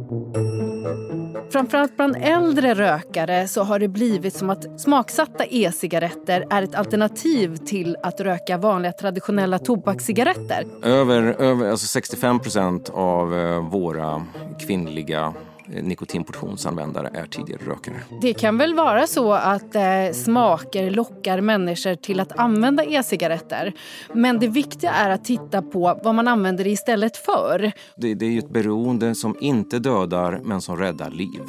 Framförallt bland äldre rökare så har det blivit som att smaksatta e-cigaretter är ett alternativ till att röka vanliga traditionella tobakscigaretter. Över 65% av våra kvinnliga nikotinportionsanvändare är tidigare rökare. Det kan väl vara så att smaker lockar människor till att använda e-cigaretter. Men det viktiga är att titta på vad man använder det istället för. Det är ju ett beroende som inte dödar men som räddar liv.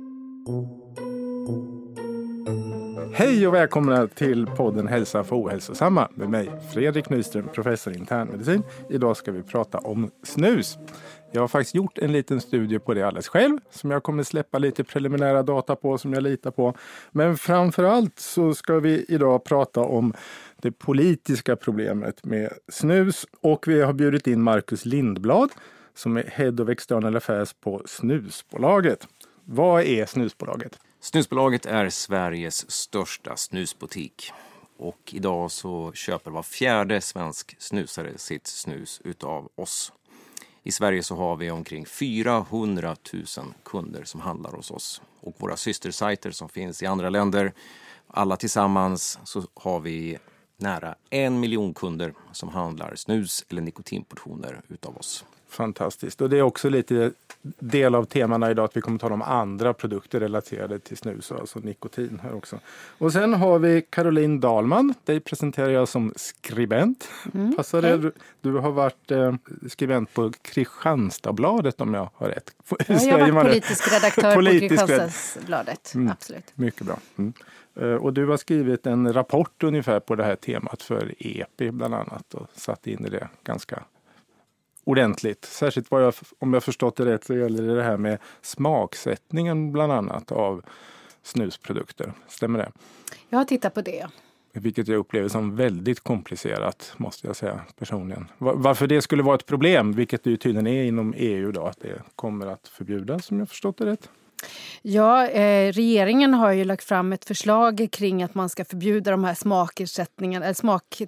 Hej och välkomna till podden Hälsa för ohälsosamma med mig Fredrik Nyström, professor i internmedicin. Idag ska vi prata om snus. Jag har faktiskt gjort en liten studie på det alldeles själv som jag kommer släppa lite preliminära data på som jag litar på. Men framförallt så ska vi idag prata om det politiska problemet med snus och vi har bjudit in Marcus Lindblad som är Head of External Affairs på Snusbolaget. Vad är Snusbolaget? Snusbolaget är Sveriges största snusbutik. Och idag så köper var fjärde svensk snusare sitt snus utav oss. I Sverige så har vi omkring 400 000 kunder som handlar hos oss. Och våra systersajter som finns i andra länder, alla tillsammans så har vi nära 1 miljon kunder som handlar snus eller nikotinportioner utav oss. Fantastiskt. Och det är också lite del av temana idag att vi kommer tala om andra produkter relaterade till snus, alltså nikotin här också. Och sen har vi Caroline Dahlman. Dig presenterar jag som skribent. Passar det? Du har varit skribent på Kristianstadsbladet om jag har rätt. Jag har varit politisk redaktör på Kristianstadsbladet. Absolut. Mycket bra. Och du har skrivit en rapport ungefär på det här temat för EPI bland annat och satt in i det ganska ordentligt. Särskilt om jag förstått det rätt så gäller det här med smaksättningen bland annat av snusprodukter. Stämmer det? Jag har tittat på det. Vilket jag upplever som väldigt komplicerat måste jag säga personligen. Varför det skulle vara ett problem, vilket det ju tydligen är inom EU då, att det kommer att förbjudas som jag förstått det rätt. Ja, regeringen har ju lagt fram ett förslag kring att man ska förbjuda de här smakersättningarna, eller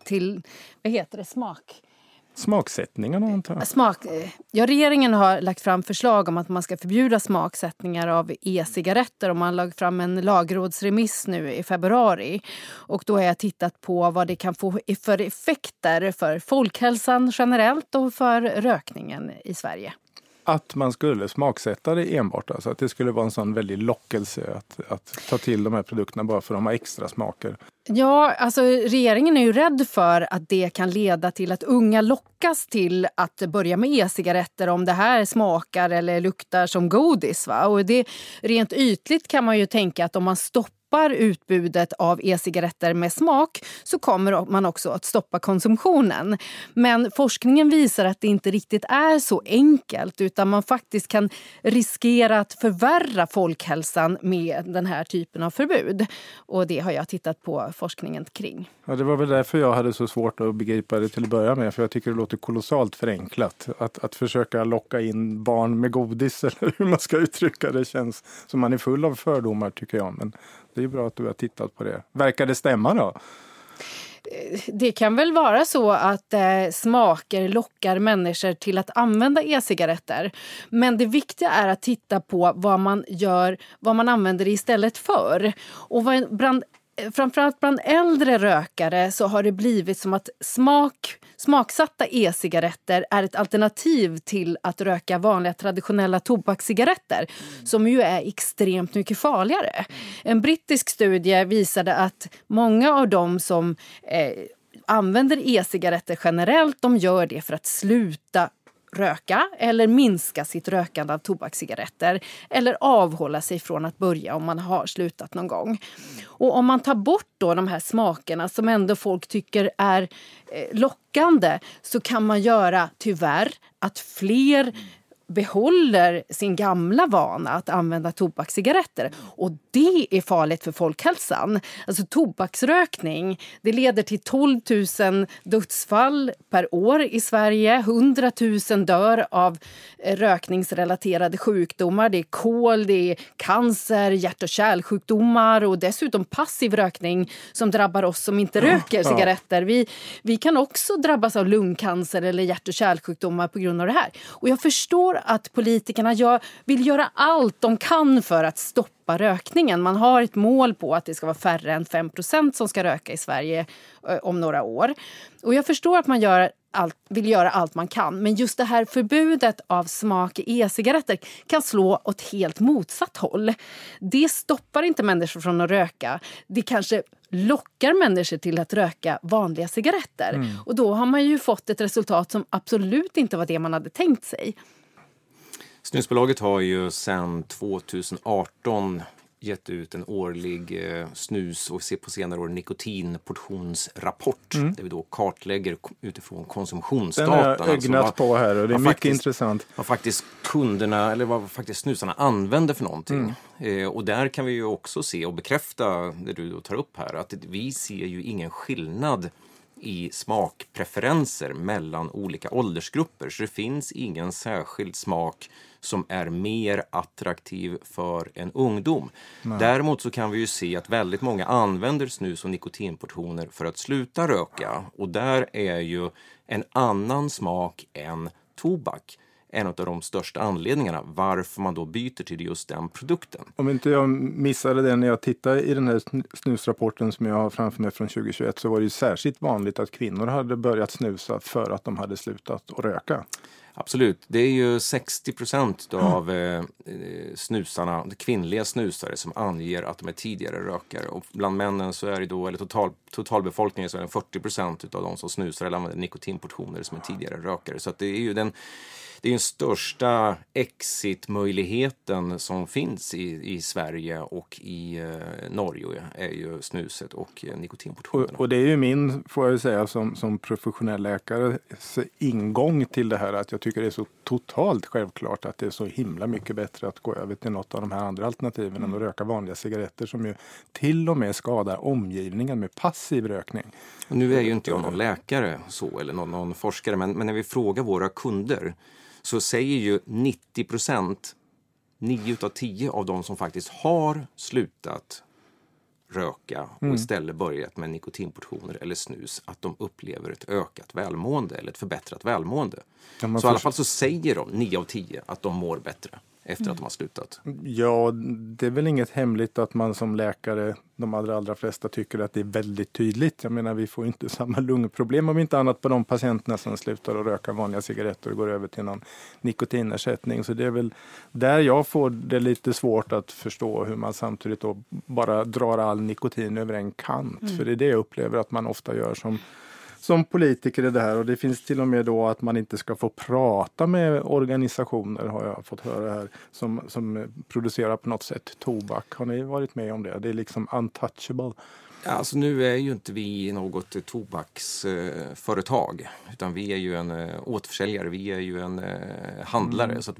Smaksättningarna antar jag. Regeringen har lagt fram förslag om att man ska förbjuda smaksättningar av e-cigaretter och man har lagt fram en lagrådsremiss nu i februari. Och då har jag tittat på vad det kan få för effekter för folkhälsan generellt och för rökningen i Sverige. Att man skulle smaksätta det enbart, alltså att det skulle vara en sån väldigt lockelse att ta till de här produkterna bara för att de har extra smaker. Ja, alltså regeringen är ju rädd för att det kan leda till att unga lockas till att börja med e-cigaretter om det här smakar eller luktar som godis. Va? Och det, rent ytligt kan man ju tänka att om man stoppar utbudet av e-cigaretter med smak så kommer man också att stoppa konsumtionen. Men forskningen visar att det inte riktigt är så enkelt utan man faktiskt kan riskera att förvärra folkhälsan med den här typen av förbud. Och det har jag tittat på forskningen kring. Ja, det var väl därför jag hade så svårt att begripa det till att börja med. För jag tycker det låter kolossalt förenklat. Att försöka locka in barn med godis eller hur man ska uttrycka det känns som man är full av fördomar tycker jag. Men det är bra att du har tittat på det. Verkar det stämma då? Det kan väl vara så att smaker lockar människor till att använda e-cigaretter. Men det viktiga är att titta på vad man använder det istället för. Och framförallt bland äldre rökare så har det blivit som att smaksatta e-cigaretter är ett alternativ till att röka vanliga traditionella tobakscigaretter som ju är extremt mycket farligare. En brittisk studie visade att många av dem som använder e-cigaretter generellt, de gör det för att sluta röka eller minska sitt rökande av tobakscigaretter eller avhålla sig från att börja om man har slutat någon gång. Och om man tar bort då de här smakerna som ändå folk tycker är lockande så kan man göra tyvärr att fler behåller sin gamla vana att använda tobakscigaretter. Och det är farligt för folkhälsan. Alltså tobaksrökning, det leder till 12 000 dödsfall per år i Sverige. 100 000 dör av rökningsrelaterade sjukdomar. Det är kol, det är cancer, hjärt- och kärlsjukdomar och dessutom passiv rökning som drabbar oss som inte röker cigaretter. Vi kan också drabbas av lungcancer eller hjärt- och kärlsjukdomar på grund av det här. Och jag förstår att politikerna vill göra allt de kan för att stoppa rökningen. Man har ett mål på att det ska vara färre än 5% som ska röka i Sverige om några år. Och jag förstår att man vill göra allt man kan. Men just det här förbudet av smak i e-cigaretter kan slå åt helt motsatt håll. Det stoppar inte människor från att röka. Det kanske lockar människor till att röka vanliga cigaretter. Och då har man ju fått ett resultat som absolut inte var det man hade tänkt sig. Snusbolaget har ju sedan 2018 gett ut en årlig snus och på senare år nikotinportionsrapport där vi då kartlägger utifrån konsumtionsdata. Den har jag ögnat på här och det är mycket intressant. Vad faktiskt kunderna eller vad faktiskt snusarna använder för någonting. Och där kan vi ju också se och bekräfta det du då tar upp här, att vi ser ju ingen skillnad i smakpreferenser mellan olika åldersgrupper. Så det finns ingen särskild smak som är mer attraktiv för en ungdom. Nej. Däremot så kan vi ju se att väldigt många använder snus och nikotinportioner för att sluta röka. Och där är ju en annan smak än tobak en av de största anledningarna varför man då byter till just den produkten. Om inte jag missade det när jag tittade i den här snusrapporten som jag har framför mig från 2021, så var det ju särskilt vanligt att kvinnor hade börjat snusa för att de hade slutat att röka. Absolut. Det är ju 60% av snusarna, kvinnliga snusare, som anger att de är tidigare rökare. Och bland männen så är det då, eller totalbefolkningen, så är det 40% av de som snusar eller använder nikotinportioner som är tidigare rökare. Så att det är ju den största exit-möjligheten som finns i Sverige och i Norge är ju snuset och nikotinportionerna. Och det är ju min, får jag säga, som professionell läkare ingång till det här, att jag tycker det är så totalt självklart att det är så himla mycket bättre att gå över till något av de här andra alternativen än att röka vanliga cigaretter som ju till och med skadar omgivningen med passiv rökning. Och nu är ju inte jag någon läkare så, eller någon forskare, men när vi frågar våra kunder så säger ju 90%, 9 utav 10 av de som faktiskt har slutat röka och istället börjat med nikotinportioner eller snus, att de upplever ett ökat välmående eller ett förbättrat välmående. Så i alla fall så säger de 9 av 10 att de mår bättre efter att de har slutat. Ja, det är väl inget hemligt att man som läkare, de allra flesta tycker att det är väldigt tydligt. Jag menar, vi får inte samma lungproblem om inte annat på de patienterna som slutar att röka vanliga cigaretter och går över till någon nikotinersättning. Så det är väl där jag får det lite svårt att förstå hur man samtidigt då bara drar all nikotin över en kant. För det är det jag upplever att man ofta gör som politiker i det här. Och det finns till och med då att man inte ska få prata med organisationer, har jag fått höra här, som producerar på något sätt tobak. Har ni varit med om det? Det är liksom untouchable. Ja, alltså nu är ju inte vi något tobaksföretag, utan vi är ju en återförsäljare, vi är ju en handlare, så att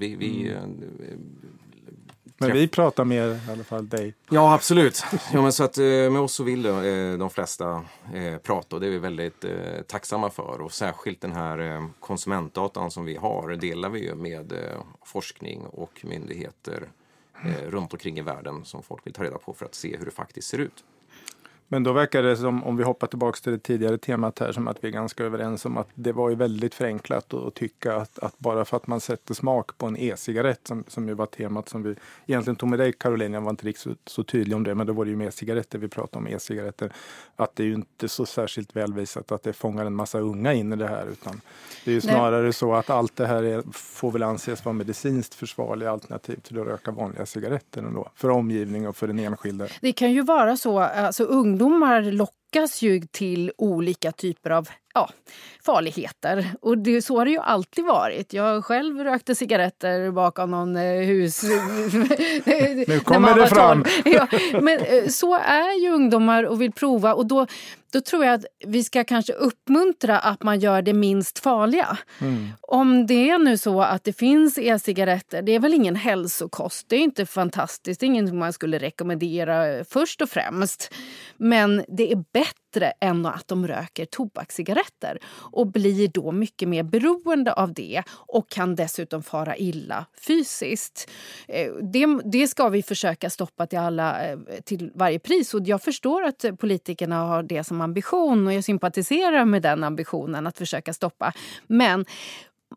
Men vi pratar mer i alla fall dig. Ja, absolut. Ja, men så att med oss så vill de flesta prata, och det är vi väldigt tacksamma för. Och särskilt den här konsumentdatan som vi har delar vi ju med forskning och myndigheter runt omkring i världen som folk vill ta reda på för att se hur det faktiskt ser ut. Men då verkar det som, om vi hoppar tillbaka till det tidigare temat här, som att vi är ganska överens om att det var ju väldigt förenklat att tycka att bara för att man sätter smak på en e-cigarett, som ju var temat som vi egentligen tog med dig, Caroline, jag var inte riktigt så tydlig om det, men då var det ju med e-cigaretter vi pratade om, e-cigaretter, att det är ju inte så särskilt välvisat att det fångar en massa unga in i det här, utan det är ju snarare så att allt det här får väl anses vara medicinskt försvarliga alternativ till att röka vanliga cigaretter ändå, för omgivning och för den enskilda. Det kan ju vara så, alltså ungdomar lockas ju till olika typer av farligheter. Och så har det ju alltid varit. Jag själv rökte cigaretter bakom någon hus. Nu kommer det fram. Ja, men så är ju ungdomar och vill prova. Och då tror jag att vi ska kanske uppmuntra att man gör det minst farliga. Om det är nu så att det finns e-cigaretter, det är väl ingen hälsokost. Det är inte fantastiskt. Det är inget man skulle rekommendera först och främst. Men det är bättre än att de röker tobakscigaretter och blir då mycket mer beroende av det och kan dessutom fara illa fysiskt. Det ska vi försöka stoppa till varje pris, och jag förstår att politikerna har det som ambition och jag sympatiserar med den ambitionen att försöka stoppa. Men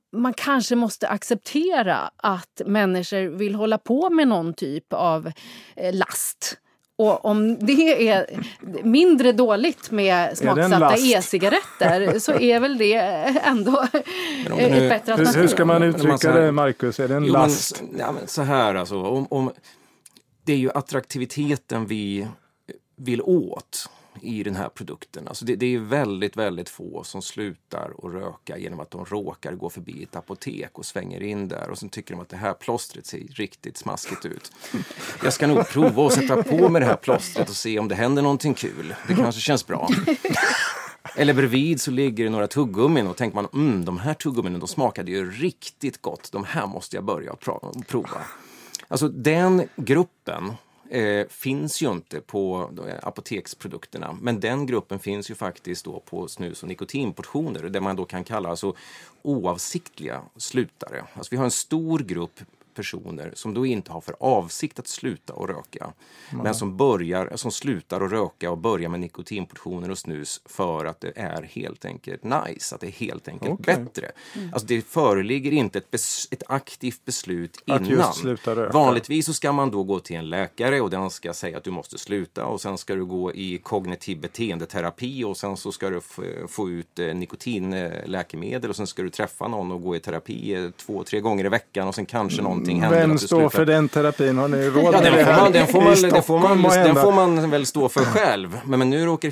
man kanske måste acceptera att människor vill hålla på med någon typ av last. Och om det är mindre dåligt med smaksatta e-cigaretter så är väl det ändå ett bättre alternativ. Hur ska man uttrycka det, Marcus? Är det en last? Men så här alltså, det är ju attraktiviteten vi vill åt i den här produkten. Alltså det är väldigt, väldigt få som slutar att röka genom att de råkar gå förbi ett apotek och svänger in där och sen tycker de att det här plåstret ser riktigt smaskigt ut. Jag ska nog prova att sätta på med det här plåstret och se om det händer någonting kul. Det kanske känns bra. Eller bredvid så ligger det några tuggummin och tänker man, de här tuggumminen, de smakade ju riktigt gott. De här måste jag börja prova. Alltså den gruppen finns ju inte på apoteksprodukterna, men den gruppen finns ju faktiskt då på snus- och nikotinportioner där man då kan kalla alltså oavsiktliga slutare. Alltså vi har en stor grupp personer som då inte har för avsikt att sluta och röka. Men som slutar att röka och börjar med nikotinportioner och snus för att det är helt enkelt nice, att det är helt enkelt bättre. Alltså det föreligger inte ett aktivt beslut innan. Att just sluta röka. Vanligtvis så ska man då gå till en läkare och den ska säga att du måste sluta och sen ska du gå i kognitiv beteendeterapi och sen så ska du få ut nikotinläkemedel och sen ska du träffa någon och gå i terapi 2-3 gånger i veckan och sen kanske någonting händer. Vem står för den terapin? Har ni råd med den får man väl stå för själv. Men nu råkar det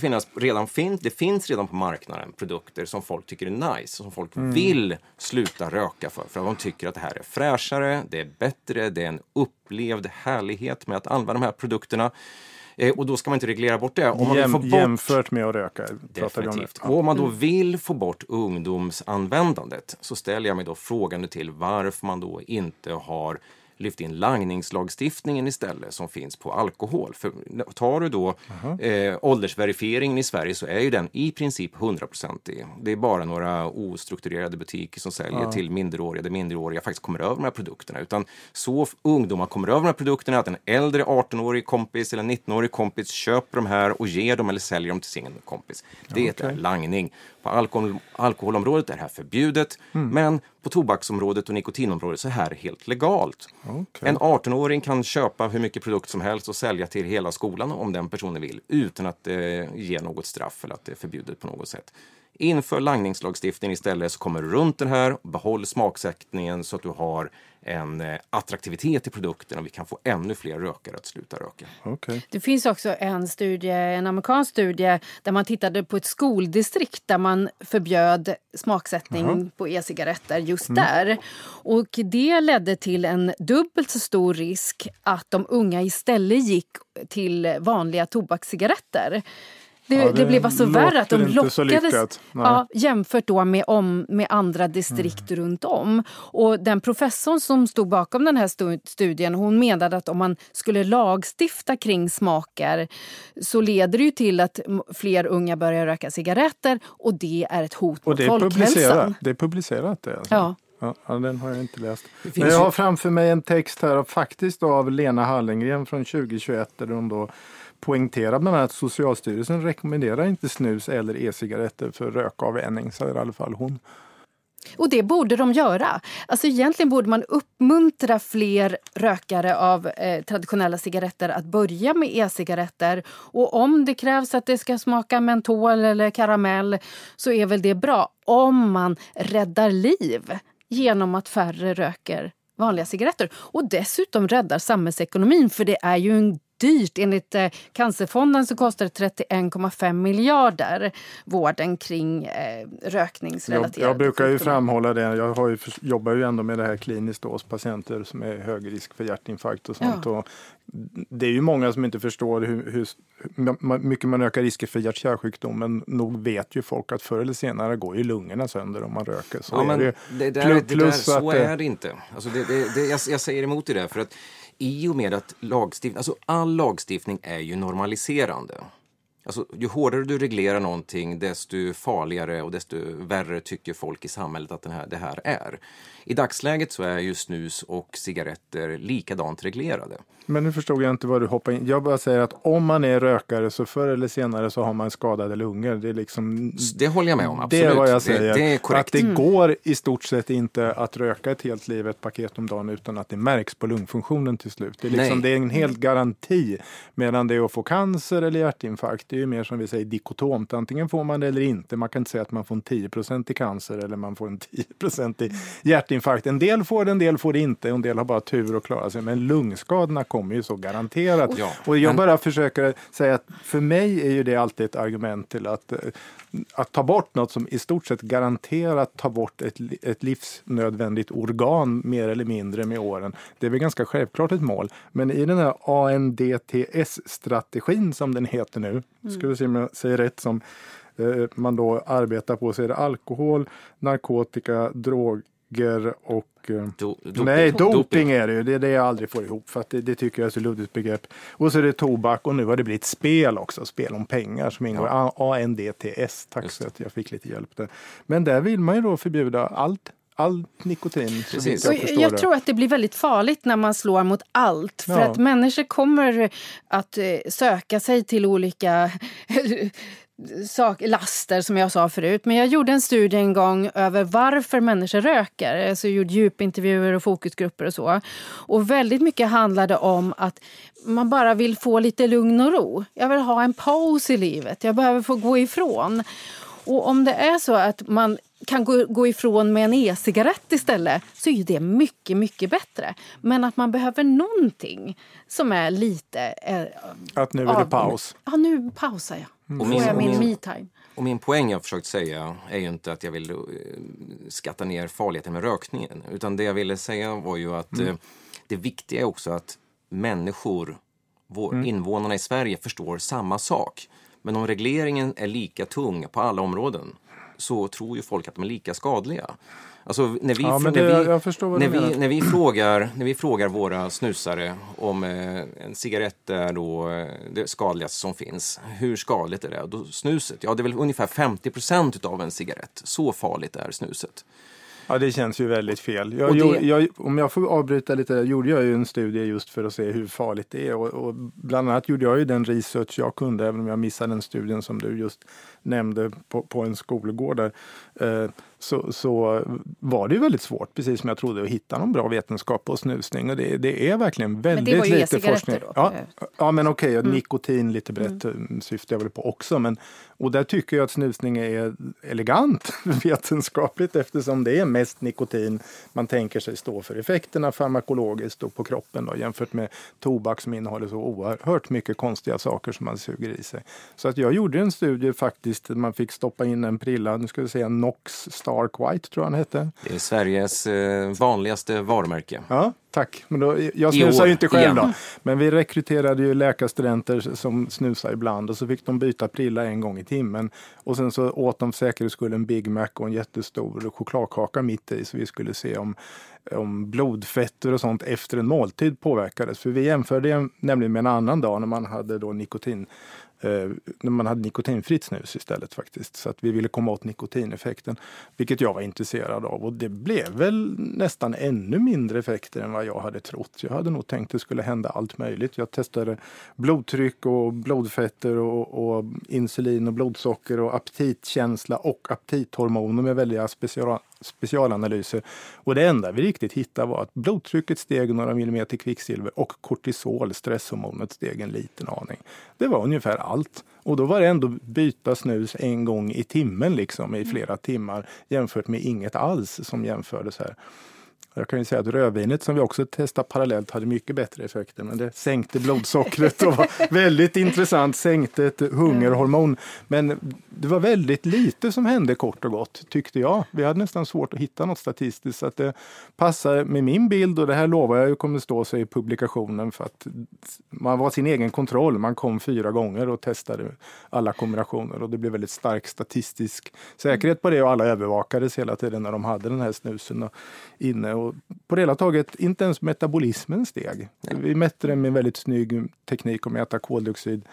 finns redan på marknaden produkter som folk tycker är nice, som folk vill sluta röka för de tycker att det här är fräschare, det är bättre, det är en upplevd härlighet med att använda de här produkterna. Och då ska man inte reglera bort det. Om man jämfört med att röka. Definitivt. Och om man då vill få bort ungdomsanvändandet så ställer jag mig då frågande till varför man då inte har lyft in langningslagstiftningen istället som finns på alkohol. För tar du då åldersverifieringen i Sverige så är ju den i princip 100%. Det är bara några ostrukturerade butiker som säljer till minderåriga, där minderåriga faktiskt kommer över de här produkterna. Utan så ungdomar kommer över de här produkterna att en äldre 18-årig kompis eller 19-årig kompis köper de här och ger dem eller säljer dem till sin kompis. Det är langning. På alkoholområdet är det här förbjudet, men på tobaksområdet och nikotinområdet så är det här helt legalt. En 18-åring kan köpa hur mycket produkt som helst och sälja till hela skolan om den personen vill, utan att ge något straff eller att det är förbjudet på något sätt. Inför langningslagstiftning istället så kommer du runt den här, behåll smaksättningen så att du har en attraktivitet i produkten och vi kan få ännu fler rökare att sluta röka. Det finns också en amerikansk studie där man tittade på ett skoldistrikt där man förbjöd smaksättning på e-cigaretter just där. Och det ledde till en dubbelt så stor risk att de unga istället gick till vanliga tobakscigaretter. Det blev alltså värre att de lockades jämfört då med andra distrikt runt om. Och den professorn som stod bakom den här studien, hon menade att om man skulle lagstifta kring smaker så leder det ju till att fler unga börjar röka cigaretter och det är ett hot mot folkhälsan. Det är publicerat det alltså. Ja, den har jag inte läst. Men jag har framför mig en text här faktiskt av Lena Hallengren från 2021 där hon då poängterar bland annat att Socialstyrelsen rekommenderar inte snus eller e-cigaretter för rökavvänjning, säger i alla fall hon. Och det borde de göra. Alltså egentligen borde man uppmuntra fler rökare av traditionella cigaretter att börja med e-cigaretter. Och om det krävs att det ska smaka mentol eller karamell så är väl det bra om man räddar liv genom att färre röker vanliga cigaretter. Och dessutom räddar samhällsekonomin för det är ju en dyrt. Enligt Cancerfonden så kostar det 31,5 miljarder vården kring rökningsrelaterade. Jag brukar ju framhålla det. Jag jobbar ju ändå med det här kliniskt hos patienter som är hög risk för hjärtinfarkt och sånt. Och det är ju många som inte förstår hur mycket man ökar risker för hjärtkärlsjukdom, men nog vet ju folk att förr eller senare går ju lungorna sönder om man röker. Så så är det inte. Alltså jag säger emot det för att i och med att all lagstiftning är ju normaliserande. Alltså, ju hårdare du reglerar någonting, desto farligare och desto värre tycker folk i samhället att det här är. I dagsläget så är ju snus och cigaretter likadant reglerade. Men nu förstod jag inte vad du hoppar in. Jag bara säger att om man är rökare så förr eller senare så har man skadade lungor. Det är liksom... Det håller jag med om, absolut. Det är vad jag säger. Det är korrekt. Att det går i stort sett inte att röka ett helt liv, ett paket om dagen, utan att det märks på lungfunktionen till slut. Det är, liksom, det är en helt garanti. Medan det är att få cancer eller hjärtinfarkt, det är ju mer som vi säger dikotomt. Antingen får man det eller inte. Man kan inte säga att man får en 10% i cancer eller man får en 10% i hjärtinfarkt. En del får det, en del får det inte. En del har bara tur att klara sig. Men lungskadorna kommer ju så garanterat. Ja, och jag bara försöker säga att för mig är ju det alltid ett argument till att ta bort något som i stort sett garanterat tar bort ett livsnödvändigt organ mer eller mindre med åren. Det är väl ganska självklart ett mål. Men i den här ANDTS-strategin som den heter nu, ska vi se om jag säger rätt, som man då arbetar på, så är det alkohol, narkotika, droger och doping är det ju. Det är det jag aldrig får ihop, för att det tycker jag är så luddigt begrepp. Och så är det tobak och nu har det blivit spel också, spel om pengar som ingår. ANDTS, tack så att jag fick lite hjälp där. Men där vill man ju då förbjuda allt nikotin. Jag tror att det blir väldigt farligt när man slår mot allt. För att människor kommer att söka sig till olika laster, som jag sa förut. Men jag gjorde en studie en gång över varför människor röker. Så jag gjorde djupintervjuer och fokusgrupper och så. Och väldigt mycket handlade om att man bara vill få lite lugn och ro. Jag vill ha en paus i livet. Jag behöver få gå ifrån. Och om det är så att man kan gå ifrån med en e-cigarett istället, så är det mycket, mycket bättre. Men att man behöver någonting som är lite... att nu är det paus. Ja, nu pausar jag. Och får jag min me-time. Och min poäng jag försökt säga är ju inte att jag vill skatta ner farligheten med rökningen. Utan det jag ville säga var ju att det viktiga är också att människor, invånarna i Sverige, förstår samma sak. Men om regleringen är lika tung på alla områden, så tror ju folk att de är lika skadliga. Alltså när vi frågar våra snusare om en cigarett är då det skadligaste som finns, hur skadligt är det? Då snuset, det är väl ungefär 50% av en cigarett. Så farligt är snuset. Ja, det känns ju väldigt fel. Om jag får avbryta lite, gjorde jag ju en studie just för att se hur farligt det är. Och bland annat gjorde jag ju den research jag kunde, även om jag missade den studien som du just nämnde på en skolgård där. Så var det ju väldigt svårt, precis som jag trodde, att hitta någon bra vetenskap på snusning. Och det är verkligen väldigt lite forskning. Ja, men okej, nikotin lite brett syftar jag väl på också. Och där tycker jag att snusning är elegant vetenskapligt, eftersom det är mest nikotin man tänker sig stå för effekterna farmakologiskt och på kroppen då, jämfört med tobak som innehåller så oerhört mycket konstiga saker som man suger i sig. Så att jag gjorde en studie faktiskt, man fick stoppa in en prilla, nu ska vi säga Nox Stark White tror jag han hette. Det är Sveriges vanligaste varumärke. Ja, tack. Men jag snusar ju inte själv då. Men vi rekryterade ju läkarstudenter som snusar ibland och så fick de byta prilla en gång i timmen. Och sen så åt de för säkerhets skull en Big Mac och en jättestor chokladkaka mitt i, så vi skulle se om blodfetter och sånt efter en måltid påverkades. För vi jämförde nämligen med en annan dag när man hade då när man hade nikotinfritt snus istället faktiskt. Så att vi ville komma åt nikotineffekten, vilket jag var intresserad av. Och det blev väl nästan ännu mindre effekter än vad jag hade trott. Jag hade nog tänkt att det skulle hända allt möjligt. Jag testade blodtryck och blodfetter och insulin och blodsocker och aptitkänsla och aptithormoner med väldiga specialanalyser. Och det enda vi riktigt hittade var att blodtrycket steg några millimeter kvicksilver och kortisol, stresshormonet, steg en liten aning. Det var ungefär allt. Och då var det ändå byta snus en gång i timmen liksom, i flera timmar, jämfört med inget alls som jämfördes här. Jag kan ju säga att rödvinet som vi också testade parallellt hade mycket bättre effekter, men det sänkte blodsockret och var väldigt intressant, sänkte ett hungerhormon. Men det var väldigt lite som hände kort och gott, tyckte jag. Vi hade nästan svårt att hitta något statistiskt, så att det passar med min bild, och det här lovar jag ju kommer stå sig i publikationen, för att man var sin egen kontroll. Man kom 4 gånger och testade alla kombinationer och det blev väldigt stark statistisk säkerhet på det, och alla övervakades hela tiden när de hade den här snusen inne. Och på det hela taget inte ens metabolismen steg. Vi mätte den med en väldigt snygg teknik att mäta koldioxid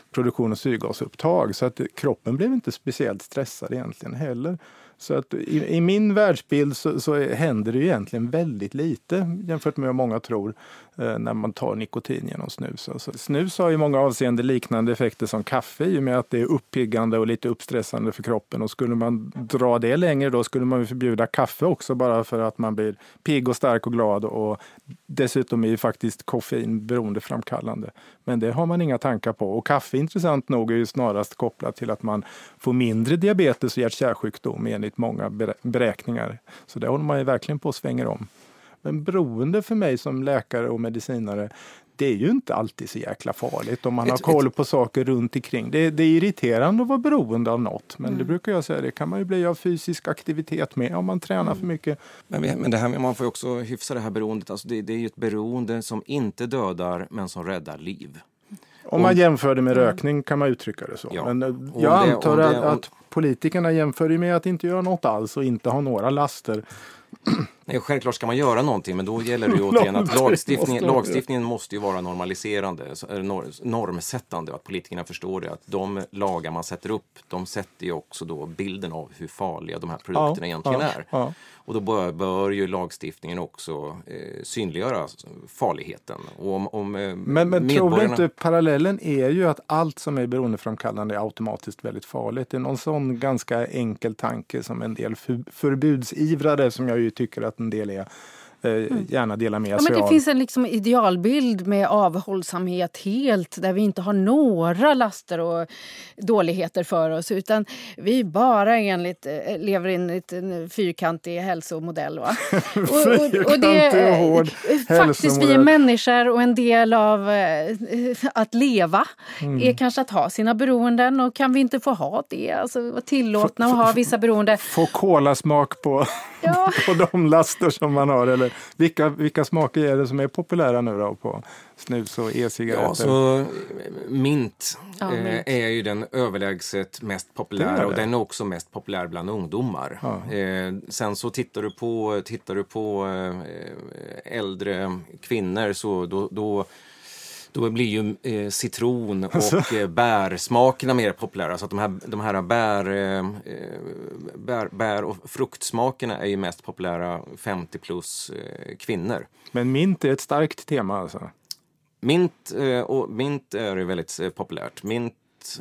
produktion och syrgasupptag. Så att kroppen blev inte speciellt stressad egentligen heller. Så att i min världsbild så händer det ju egentligen väldigt lite jämfört med vad många tror när man tar nikotin genom snus. Alltså, snus har i många avseenden liknande effekter som kaffe i och med att det är uppiggande och lite uppstressande för kroppen. Och skulle man dra det längre då skulle man förbjuda kaffe också bara för att man blir pigg och stark och glad och dessutom är ju faktiskt koffein beroendeframkallande. Men det har man inga tankar på. Och kaffe, intressant nog, är ju snarast kopplat till att man får mindre diabetes och hjärt-kärlsjukdom enligt många beräkningar. Så det håller man ju verkligen på att svänga om. Men beroende för mig som läkare och medicinare, det är ju inte alltid så jäkla farligt om man har koll på saker runt omkring. Det är irriterande att vara beroende av något. Men det brukar jag säga, det kan man ju bli av fysisk aktivitet med om man tränar för mycket. Men det här, man får ju också hyfsa det här beroendet. Alltså det är ju ett beroende som inte dödar men som räddar liv. Om man jämför det med rökning kan man uttrycka det så. Ja. Men jag antar att politikerna jämför det med att inte göra något alls och inte ha några laster. Nej, självklart ska man göra någonting, men då gäller det ju återigen att lagstiftningen måste ju vara normaliserande, normsättande, och att politikerna förstår det, att de lagar man sätter upp, de sätter ju också då bilden av hur farliga de här produkterna egentligen är. Ja. Och då bör ju lagstiftningen också synliggöra farligheten. Och men tror du inte parallellen är ju att allt som är beroendeframkallande är automatiskt väldigt farligt? Det är någon sån ganska enkel tanke som en del förbudsivrare, som jag ju tycker att en del är, gärna dela med sig men det av. finns en liksom idealbild med avhållsamhet helt, där vi inte har några laster och dåligheter för oss, utan vi bara lever enligt en fyrkantig hälsomodell. Va? och det och hård faktiskt vi är människor, och en del av att leva är kanske att ha sina beroenden, och kan vi inte få ha det, alltså vara tillåtna att ha vissa beroenden. Få kolasmak på, på de laster som man har, eller vilka smaker är det som är populära nu då på snus och e-cigaretter? Ja, så mint är ju den överlägset mest populära, och den är också mest populär bland ungdomar. Ja. Sen så tittar du på äldre kvinnor, så då blir ju citron och bärsmakerna mer populära. Så att de här bär- och fruktsmakerna är ju mest populära 50 plus kvinnor. Men mint är ett starkt tema alltså? Mint är väldigt populärt. Mint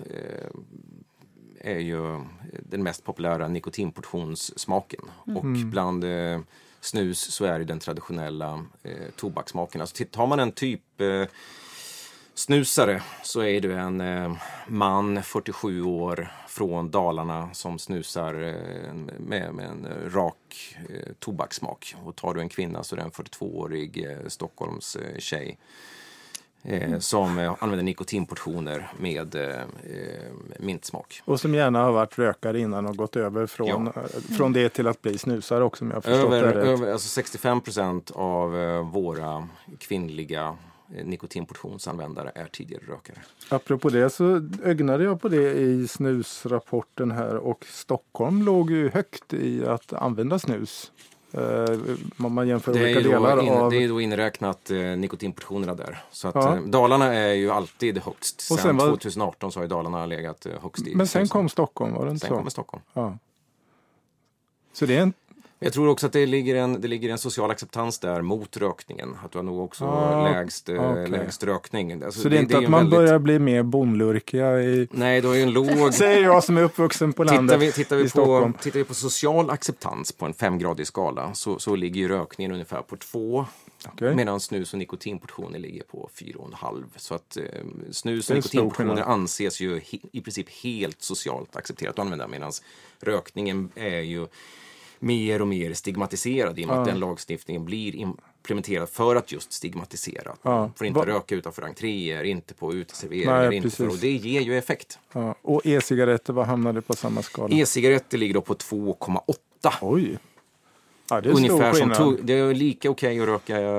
är ju den mest populära nikotinportionssmaken. Och bland snus så är det den traditionella tobakssmaken. Alltså tar man en typ snusare, så är det en man 47 år från Dalarna som snusar med en rak tobakssmak. Och tar du en kvinna så är det en 42-årig Stockholms tjej som använder nikotinportioner med mintsmak. Och som gärna har varit rökare innan och gått över från det till att bli snusare också, om jag förstått det rätt. Alltså 65% av våra kvinnliga nikotinportionsanvändare är tidigare rökare. Apropå det så ögnade jag på det i snusrapporten här, och Stockholm låg ju högt i att använda snus. Om man jämför olika delar av... Det är då inräknat nikotinportionerna där. Så att Dalarna är ju alltid högst. Sen 2018 så har ju Dalarna legat högst i. Men sen kom Stockholm, var det inte så? Sen kom Stockholm. Ja. Så det är en... Jag tror också att det ligger en social acceptans där mot rökningen. Att du har nog också lägst rökning. Alltså, så det är inte att man börjar bli mer bonlurkiga i... Nej, då är ju en låg... Säger jag som är uppvuxen på landet i Stockholm. Tittar vi på social acceptans på en 5-gradig skala, så ligger ju rökningen ungefär på 2. Okay. Medan snus och nikotinportioner ligger på 4,5. Så att snus och nikotinportioner anses ju i princip helt socialt accepterat att använda, medan rökningen är ju mer och mer stigmatiserad i och med att den lagstiftningen blir implementerad för att just stigmatisera. Får inte röka utanför entréer, inte på uteserveringar, och det ger ju effekt. Ja. Och e-cigaretter, vad hamnade på samma skala? E-cigaretter ligger då på 2,8. Oj! Ja, det är ungefär som det är lika okej att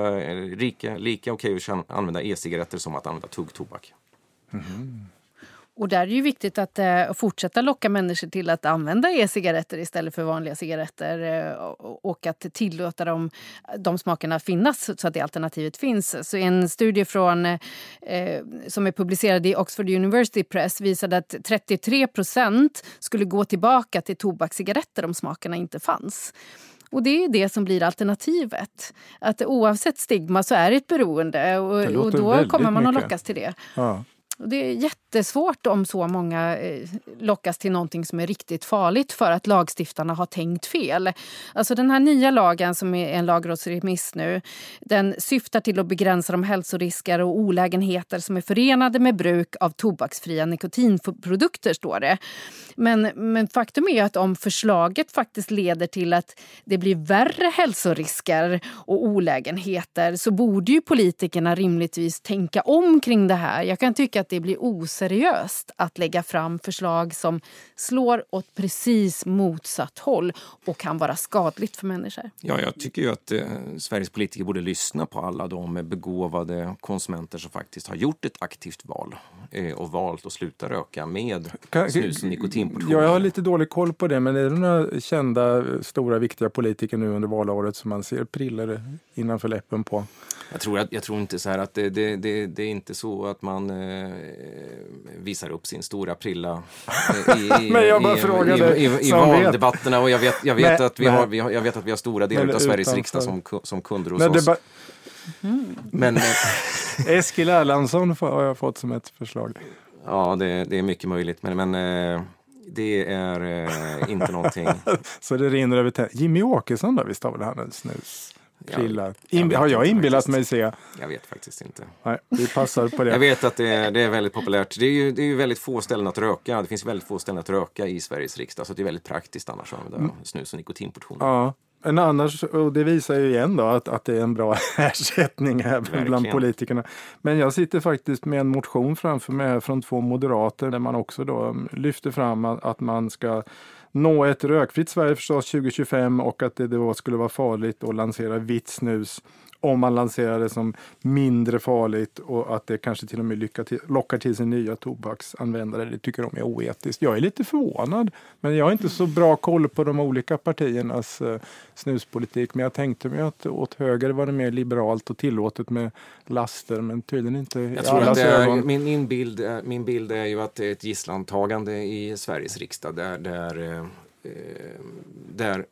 röka, lika okej att använda e-cigaretter som att använda tuggtobak. Och där är det ju viktigt att fortsätta locka människor till att använda e-cigaretter istället för vanliga cigaretter och att tillåta de smakerna finnas så att det alternativet finns. Så en studie som är publicerad i Oxford University Press visade att 33% skulle gå tillbaka till tobakscigaretter om smakerna inte fanns. Och det är det som blir alternativet. Att oavsett stigma så är det ett beroende och då kommer man att lockas till det. Ja. Och det är jättesvårt om så många lockas till någonting som är riktigt farligt för att lagstiftarna har tänkt fel. Alltså den här nya lagen som är en lagrådsremiss nu, den syftar till att begränsa de hälsorisker och olägenheter som är förenade med bruk av tobaksfria nikotinprodukter, står det. Men faktum är att om förslaget faktiskt leder till att det blir värre hälsorisker och olägenheter så borde ju politikerna rimligtvis tänka om kring det här. Jag kan tycka att det blir oseriöst att lägga fram förslag som slår åt precis motsatt håll och kan vara skadligt för människor. Ja, jag tycker ju att Sveriges politiker borde lyssna på alla de begåvade konsumenter som faktiskt har gjort ett aktivt val och valt att sluta röka med snus och nikotinportioner. Jag har lite dålig koll på det, men är det några kända, stora, viktiga politiker nu under valåret som man ser prillor innanför läppen på? Jag tror inte så här att det är inte så att man visar upp sin stora prilla i valdebatterna, och jag vet att vi har stora delar av Sveriges riksdag som kunder hos oss. Men Eskil Erlandsson har jag fått som ett förslag. Ja, det är mycket möjligt, men det är inte någonting. Så det rinner över Jimmy Åkesson då, visst har väl han en snus? Har jag inbillat mig se? Jag vet faktiskt inte. Nej, vi passar på det. Jag vet att det är väldigt populärt. Det är ju väldigt få ställen att röka. Det finns väldigt få ställen att röka i Sveriges riksdag, så det är väldigt praktiskt annars att använda snus och nikotinportioner. Ja, men annars, och det visar ju igen då att det är en bra ersättning här bland politikerna. Men jag sitter faktiskt med en motion framför mig från 2 moderater där man också då lyfter fram att man ska nå ett rökfritt Sverige förstås 2025 och att det då skulle vara farligt att lansera vitt snus om man lanserar det som mindre farligt och att det kanske till och med lockar till sig nya tobaksanvändare. Det tycker de är oetiskt. Jag är lite förvånad, men jag har inte så bra koll på de olika partiernas snuspolitik. Men jag tänkte mig att åt höger var det mer liberalt och tillåtet med laster, men tydligen inte. Jag tror att min bild är ju att det är ett gisslantagande i Sveriges riksdag där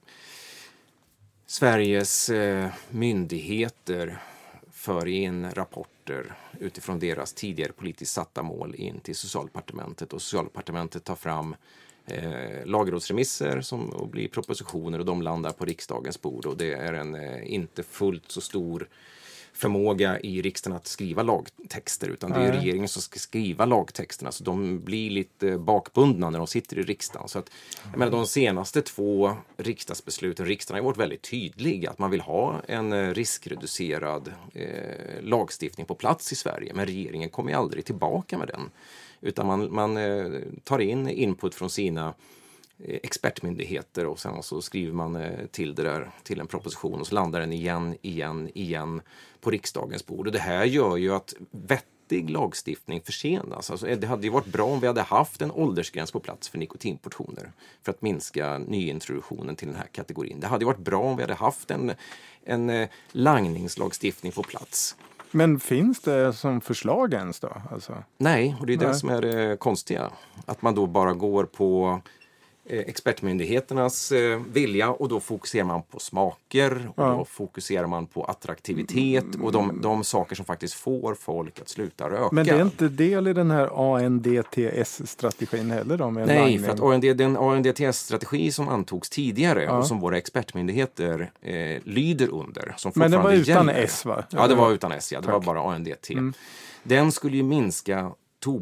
Sveriges myndigheter för in rapporter utifrån deras tidigare politiskt satta mål in till Socialdepartementet, och Socialdepartementet tar fram lagrådsremisser och blir propositioner och de landar på riksdagens bord, och det är en inte fullt så stor förmåga i riksdagen att skriva lagtexter, utan det är regeringen som ska skriva lagtexterna, så de blir lite bakbundna när de sitter i riksdagen. Så att, jag menar, de senaste 2 riksdagsbesluten, riksdagen har varit väldigt tydlig att man vill ha en riskreducerad lagstiftning på plats i Sverige, men regeringen kommer aldrig tillbaka med den, utan man tar in input från sina expertmyndigheter och sen så skriver man till det där till en proposition och så landar den igen på riksdagens bord. Och det här gör ju att vettig lagstiftning försenas. Alltså, det hade ju varit bra om vi hade haft en åldersgräns på plats för nikotinportioner för att minska nyintroduktionen till den här kategorin. Det hade ju varit bra om vi hade haft en langningslagstiftning på plats. Men finns det som förslag ens då? Alltså? Nej, och det är det som är det konstiga. Att man då bara går på expertmyndigheternas vilja, och då fokuserar man på smaker och då fokuserar man på attraktivitet och de saker som faktiskt får folk att sluta röka. Men det är inte del i den här ANDTS-strategin heller då? Med nej, för att den ANDTS-strategi som antogs tidigare och som våra expertmyndigheter lyder under. Som men det var utan gäller. S, va? Ja, det var utan S, ja. Det var bara ANDT. Den skulle ju minska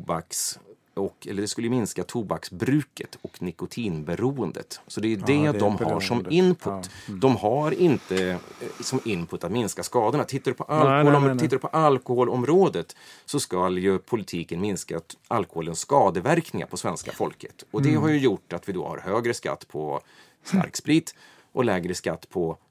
det skulle minska tobaksbruket och nikotinberoendet. Så det är det de har som input. Ja. De har inte som input att minska skadorna. Tittar du på alkoholområdet så ska ju politiken minska alkoholens skadeverkningar på svenska folket. Och det har ju gjort att vi då har högre skatt på starksprit och lägre skatt på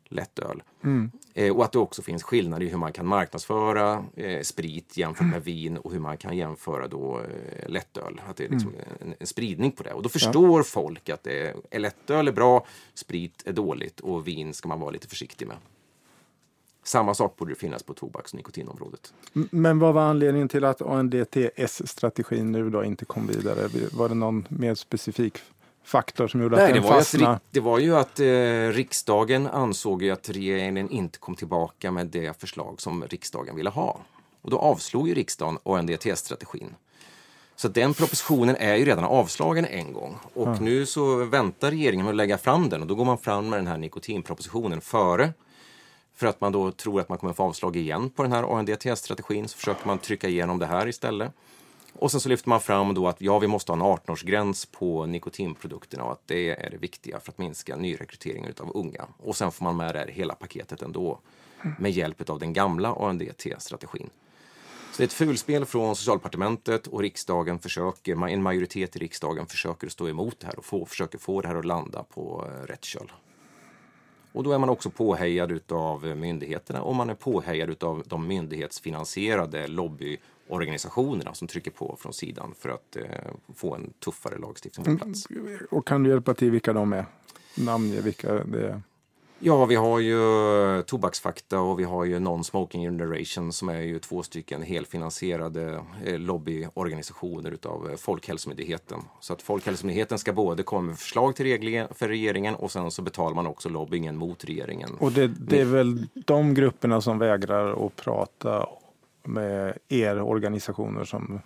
lättöl. Och att det också finns skillnader i hur man kan marknadsföra sprit jämfört med vin och hur man kan jämföra då lättöl. Att det är liksom en spridning på det. Och då förstår folk att lättöl är bra, sprit är dåligt och vin ska man vara lite försiktig med. Samma sak borde det finnas på tobaks- och nikotinområdet. Men vad var anledningen till att ANDTS-strategin nu då inte kom vidare? Var det någon mer specifik faktor som gjorde att den fastnade? Det var ju att riksdagen ansåg att regeringen inte kom tillbaka med det förslag som riksdagen ville ha. Och då avslog ju riksdagen ANDTS-strategin. Så den propositionen är ju redan avslagen en gång. Och nu så väntar regeringen med att lägga fram den. Och då går man fram med den här nikotinpropositionen före. För att man då tror att man kommer få avslag igen på den här ANDTS-strategin, så försöker man trycka igenom det här istället. Och sen så lyfter man fram då att vi måste ha en 18-årsgräns på nikotinprodukterna och att det är det viktiga för att minska nyrekryteringen av unga. Och sen får man med det här hela paketet ändå med hjälp av den gamla ANDT-strategin. Så det är ett fulspel från Socialdepartementet och riksdagen en majoritet i riksdagen försöker stå emot det här och försöker få det här att landa på rätt köl. Och då är man också påhejad utav myndigheterna och man är påhejad utav de myndighetsfinansierade lobbyorganisationerna som trycker på från sidan för att få en tuffare lagstiftning på plats. Och kan du hjälpa till vilka de är? Namnge vilka det är? Ja, vi har ju Tobaksfakta och vi har ju Non-Smoking Generation som är ju 2 stycken helfinansierade lobbyorganisationer utav Folkhälsomyndigheten. Så att Folkhälsomyndigheten ska både komma med förslag till för regeringen och sen så betalar man också lobbyingen mot regeringen. Och det är väl de grupperna som vägrar att prata med organisationer som...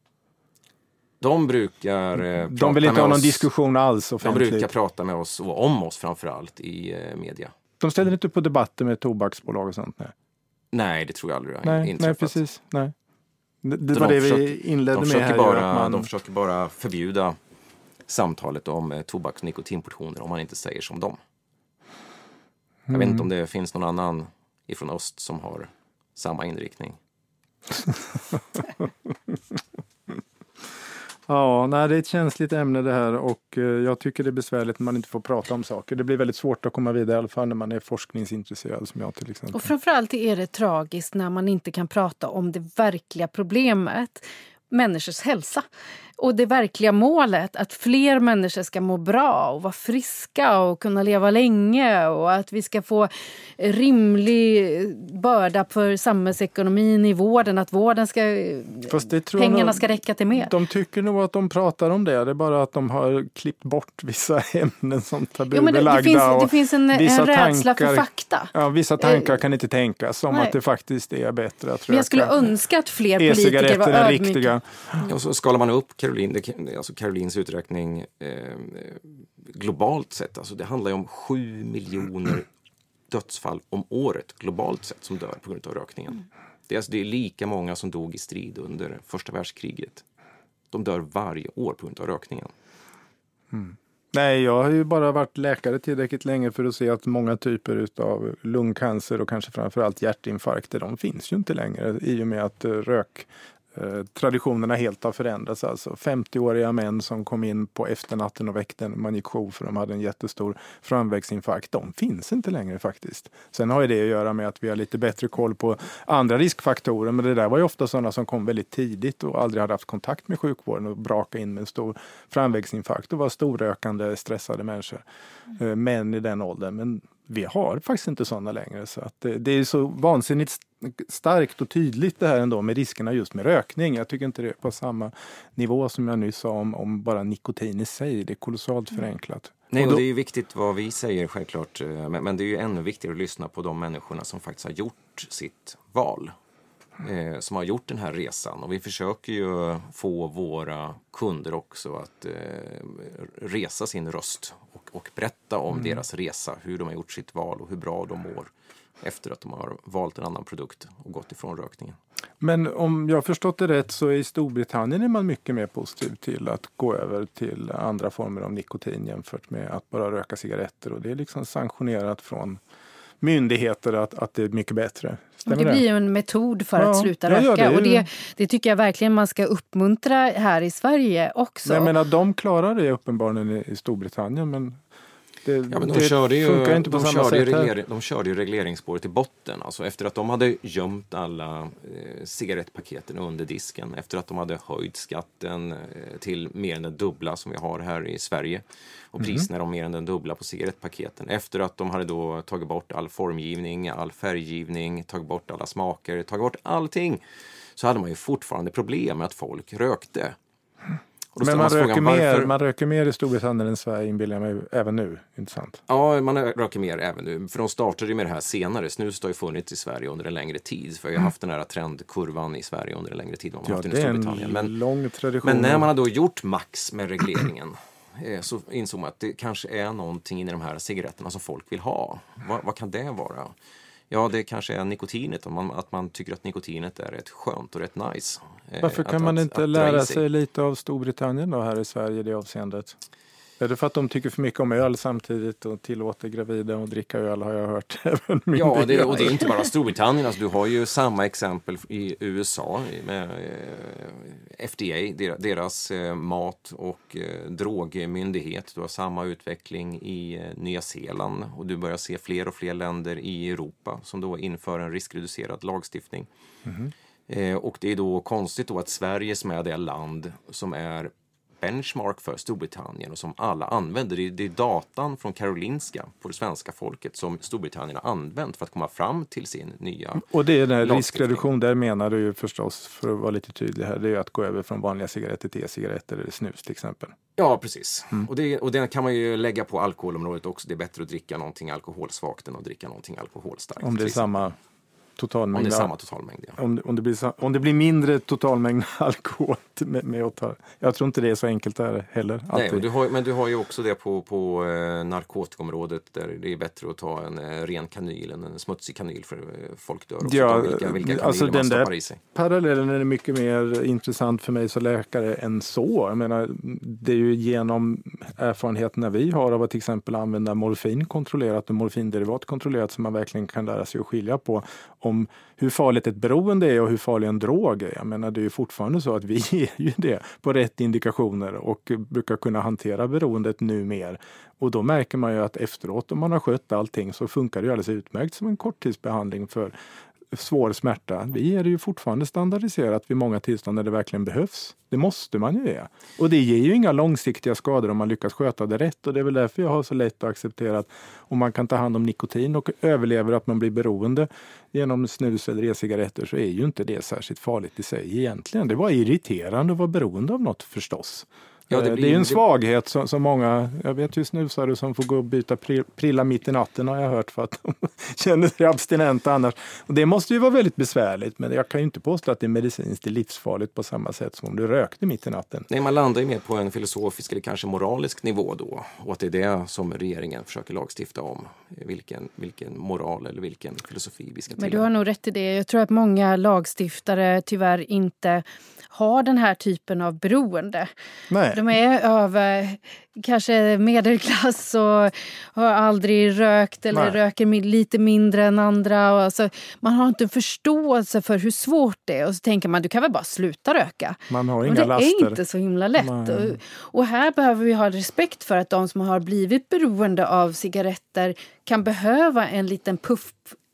De brukar de vill inte ha någon diskussion alls offentligt. De brukar prata med oss och om oss framförallt i media. De ställer inte på debatter med tobaksbolag och sånt? Nej, det tror jag aldrig har inträffat. Nej, precis. Nej. Det var det vi inledde med här. De försöker bara förbjuda samtalet om tobaks- och nikotinportioner om man inte säger som dem. Jag vet inte om det finns någon annan ifrån öst som har samma inriktning. Ja, nej, det är ett känsligt ämne det här och jag tycker det är besvärligt när man inte får prata om saker. Det blir väldigt svårt att komma vidare i alla fall när man är forskningsintresserad som jag till exempel. Och framförallt är det tragiskt när man inte kan prata om det verkliga problemet, människors hälsa. Och det verkliga målet att fler människor ska må bra och vara friska och kunna leva länge och att vi ska få rimlig börda för samhällsekonomin i vården, att vården ska, pengarna ska räcka till mer. De tycker nog att de pratar om det, det är bara att de har klippt bort vissa ämnen som tabubelagda. Det finns en rädsla för fakta. Ja, vissa tankar kan inte tänkas som att det faktiskt är bättre att röka. Men jag skulle önska att fler politiker var ödmjuka. Ja, så skalar man upp Karolins uträkning globalt sett. Alltså det handlar ju om 7 miljoner dödsfall om året globalt sett som dör på grund av rökningen. Det är lika många som dog i strid under första världskriget. De dör varje år på grund av rökningen. Nej, jag har ju bara varit läkare tillräckligt länge för att se att många typer av lungcancer och kanske framförallt hjärtinfarkter, de finns ju inte längre i och med att traditionerna helt har förändrats. Alltså 50-åriga män som kom in på efternatten och väckte en maniktion för de hade en jättestor framväxtinfarkt. De finns inte längre faktiskt. Sen har ju det att göra med att vi har lite bättre koll på andra riskfaktorer, men det där var ju ofta sådana som kom väldigt tidigt och aldrig hade haft kontakt med sjukvården och braka in med en stor framväxtinfarkt och var storrökande, stressade människor. Män i den åldern. Men vi har faktiskt inte sådana längre, så att det är så vansinnigt starkt och tydligt det här ändå med riskerna just med rökning. Jag tycker inte det är på samma nivå som jag nyss sa om bara nikotin i sig. Det är kolossalt förenklat. Nej, och det är ju viktigt vad vi säger självklart, men det är ju ännu viktigare att lyssna på de människorna som faktiskt har gjort sitt val. Som har gjort den här resan, och vi försöker ju få våra kunder också att resa sin röst och berätta om deras resa, hur de har gjort sitt val och hur bra de mår efter att de har valt en annan produkt och gått ifrån rökningen. Men om jag har förstått det rätt så i Storbritannien är man mycket mer positiv till att gå över till andra former av nikotin jämfört med att bara röka cigaretter, och det är liksom sanktionerat från myndigheter att det är mycket bättre. Det blir ju en metod för att sluta röka. Och det tycker jag verkligen man ska uppmuntra här i Sverige också. Jag menar, de klarar det uppenbarligen i Storbritannien, men... Men de funkar inte på samma sätt här. De körde ju regleringsspåret i botten. Alltså efter att de hade gömt alla cigarettpaketen under disken. Efter att de hade höjt skatten till mer än den dubbla som vi har här i Sverige. Och priserna är mer än den dubbla på cigarettpaketen. Efter att de hade då tagit bort all formgivning, all färggivning, tagit bort alla smaker, tagit bort allting. Så hade man ju fortfarande problem med att folk rökte. Men man röker mer i Storbritannien än Sverige, inbillar jag mig, även nu, inte sant? Ja, man röker mer även nu. För de startade ju med det här senare. Snus har ju funnits i Sverige under en längre tid. För vi har haft den här trendkurvan i Sverige under en längre tid. Ja, det är en lång tradition. Men när man har då gjort max med regleringen så insåg man att det kanske är någonting i de här cigaretterna som folk vill ha. Vad kan det vara? Ja, det kanske är nikotinet. Att man tycker att nikotinet är rätt skönt och rätt nice. Varför kan man inte lära sig lite av Storbritannien då här i Sverige i det avseendet? Är det för att de tycker för mycket om öl samtidigt och tillåter gravida att dricka öl, har jag hört? Ja, det är inte bara Storbritannien. Alltså, du har ju samma exempel i USA med FDA, deras mat- och drogmyndighet. Du har samma utveckling i Nya Zeeland och du börjar se fler och fler länder i Europa som då inför en riskreducerad lagstiftning. Och det är då konstigt då att Sverige som är det land som är benchmark för Storbritannien och som alla använder. Det är datan från Karolinska på det svenska folket som Storbritannien har använt för att komma fram till sin nya. Och det är den här riskreduktion, där menar du ju förstås, för att vara lite tydlig här, det är att gå över från vanliga cigaretter till e-cigaretter eller snus till exempel. Ja, precis. Och det kan man ju lägga på alkoholområdet också. Det är bättre att dricka någonting alkoholsvagt än att dricka någonting alkoholstarkt. Om det är samma totalmängd. Om det är samma totalmängd, ja. Om det blir mindre totalmängd alkohol med att ta. Jag tror inte det är så enkelt där heller. Nej, men du har ju också det på narkotikaområdet där det är bättre att ta en ren kanyl än en smutsig kanyl för folk dör också. Ja, vilka alltså man stoppar i sig. Parallellen är mycket mer intressant för mig som läkare än så. Jag menar, det är ju genom erfarenheterna vi har av att till exempel använda morfin kontrollerat och morfinderivat kontrollerat som man verkligen kan lära sig att skilja på om hur farligt ett beroende är och hur farlig en drog är. Jag menar, det är ju fortfarande så att vi ger ju det på rätt indikationer och brukar kunna hantera beroendet nu mer. Och då märker man ju att efteråt, om man har skött allting, så funkar det ju alldeles utmärkt som en korttidsbehandling för svår smärta. Vi ger det ju fortfarande standardiserat vid många tillstånd när det verkligen behövs. Det måste man ju göra. Och det ger ju inga långsiktiga skador om man lyckas sköta det rätt. Och det är väl därför jag har så lätt att acceptera att om man kan ta hand om nikotin och överlever att man blir beroende genom snus eller e-cigaretter, så är ju inte det särskilt farligt i sig egentligen. Det var irriterande att vara beroende av något förstås. Ja, det är ju en svaghet som många, jag vet ju snusare som får gå och byta prilla mitt i natten, har jag hört, för att de känner sig abstinenta annars. Och det måste ju vara väldigt besvärligt, men jag kan ju inte påstå att det är medicinskt livsfarligt på samma sätt som om du rökte mitt i natten. Nej, man landar ju mer på en filosofisk eller kanske moralisk nivå då, och att det är det som regeringen försöker lagstifta om, vilken moral eller vilken filosofi vi ska till. Men du har nog rätt i det. Jag tror att många lagstiftare tyvärr inte har den här typen av beroende. Nej. De är över kanske medelklass och har aldrig rökt eller röker lite mindre än andra. Och alltså, man har inte en förståelse för hur svårt det är. Och så tänker man, du kan väl bara sluta röka. Man har och inga det laster. är inte så himla lätt. Och här behöver vi ha respekt för att de som har blivit beroende av cigaretter kan behöva en liten puff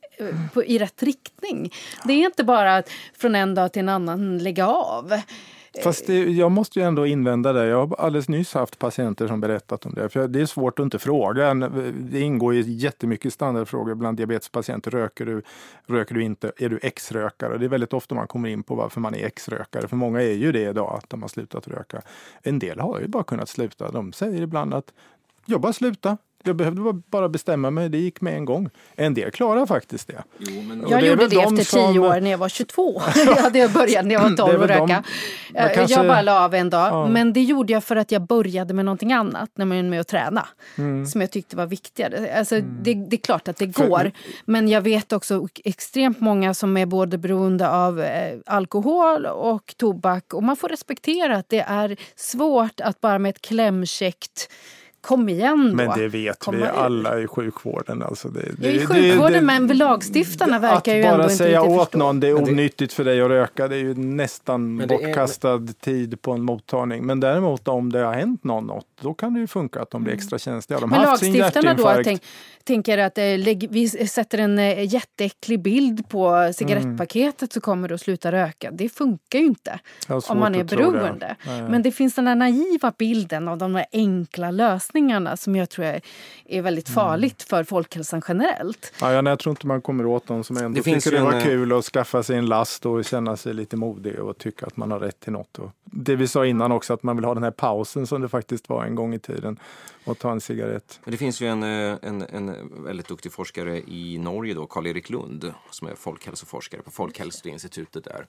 i rätt riktning. Det är inte bara att från en dag till en annan lägga av. Fast jag måste ju ändå invända det. Jag har alldeles nyss haft patienter som berättat om det. För det är svårt att inte fråga. Det ingår ju jättemycket standardfrågor bland diabetespatienter. Röker du inte? Är du ex-rökare? Det är väldigt ofta man kommer in på varför man är ex-rökare. För många är ju det idag, att de har slutat röka. En del har ju bara kunnat sluta. De säger ibland att jag bara sluta. Jag behövde bara bestämma mig, det gick med en gång. En del klarar faktiskt det. Jag gjorde det efter 10 år när jag var 22. Jag började när jag var 12 och röka. Jag bara la av en dag. Ja. Men det gjorde jag för att jag började med någonting annat, nämligen med att träna. Som jag tyckte var viktigare. Alltså, det är klart att det går. Men jag vet också extremt många som är både beroende av alkohol och tobak. Och man får respektera att det är svårt att bara med ett klämkäckt kom igen då. Men det vet vi alla i sjukvården. Alltså i sjukvården, men lagstiftarna verkar ju ändå inte riktigt förstå. Att bara säga åt någon, det är onyttigt för dig att röka, det är ju nästan bortkastad tid på en mottagning. Men däremot om det har hänt något, då kan det ju funka att de blir extra känsliga. Men lagstiftarna då tänker att vi sätter en jätteäcklig bild på cigarettpaketet så kommer du att sluta röka. Det funkar ju inte om man är beroende. Men det finns den där naiva bilden av de där enkla lösningarna som jag tror är väldigt farligt för folkhälsan generellt. Ja, jag tror inte man kommer åt dem som ändå tycker det var kul att skaffa sig en last och känna sig lite modig och tycka att man har rätt till något. Och det vi sa innan också, att man vill ha den här pausen som det faktiskt var en gång i tiden och ta en cigarett. Det finns ju en väldigt duktig forskare i Norge då, Karl-Erik Lund, som är folkhälsoforskare på Folkhälsoinstitutet där.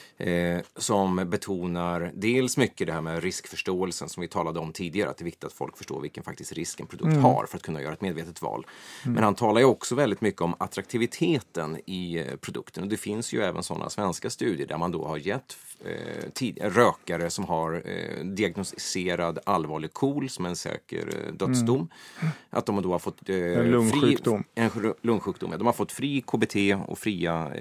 Som betonar dels mycket det här med riskförståelsen som vi talade om tidigare, att det är viktigt att folk förstår vilken faktiskt risk en produkt har för att kunna göra ett medvetet val. Men han talar ju också väldigt mycket om attraktiviteten i produkten, och det finns ju även sådana svenska studier där man då har gett rökare som har diagnostiserad allvarlig KOL som en säker dödsdom, att de då har fått en lungsjukdom. Lungsjukdom. De har fått fri KBT och fria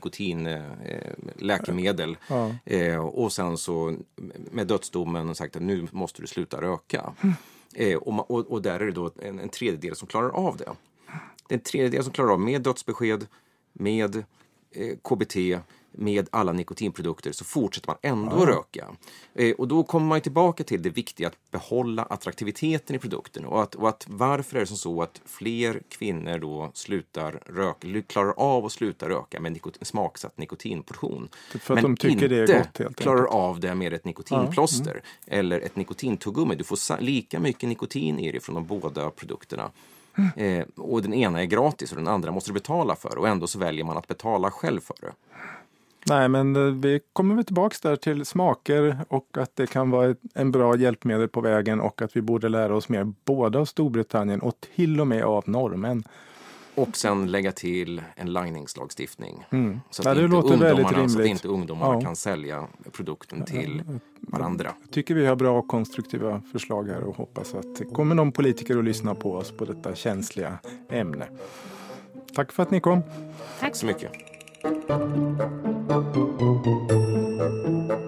nikotinläkemedel. Och sen så med dödsdomen sagt att nu måste du sluta röka. Och där är det då en tredjedel som klarar av det. Det är en tredjedel som klarar av med dödsbesked, med KBT, med alla nikotinprodukter, så fortsätter man ändå röka. Och då kommer man tillbaka till det viktiga att behålla attraktiviteten i produkten. Och att varför är det så att fler kvinnor då klarar av att sluta röka med smaksatt nikotinportion. För att de tycker det är gott, helt klarar av det med ett nikotinplåster eller ett nikotintuggummi. Du får lika mycket nikotin i det från de båda produkterna. Och den ena är gratis och den andra måste du betala för, och ändå så väljer man att betala själv för det. Nej, men vi kommer tillbaka där till smaker och att det kan vara en bra hjälpmedel på vägen, och att vi borde lära oss mer både av Storbritannien och till och med av norrmän. Och sen lägga till en langningslagstiftning. Så att, det låter väldigt rimligt. Så att inte ungdomarna kan sälja produkten till varandra. Jag tycker vi har bra och konstruktiva förslag här och hoppas att det kommer någon politiker att lyssna på oss på detta känsliga ämne. Tack för att ni kom. Tack så mycket.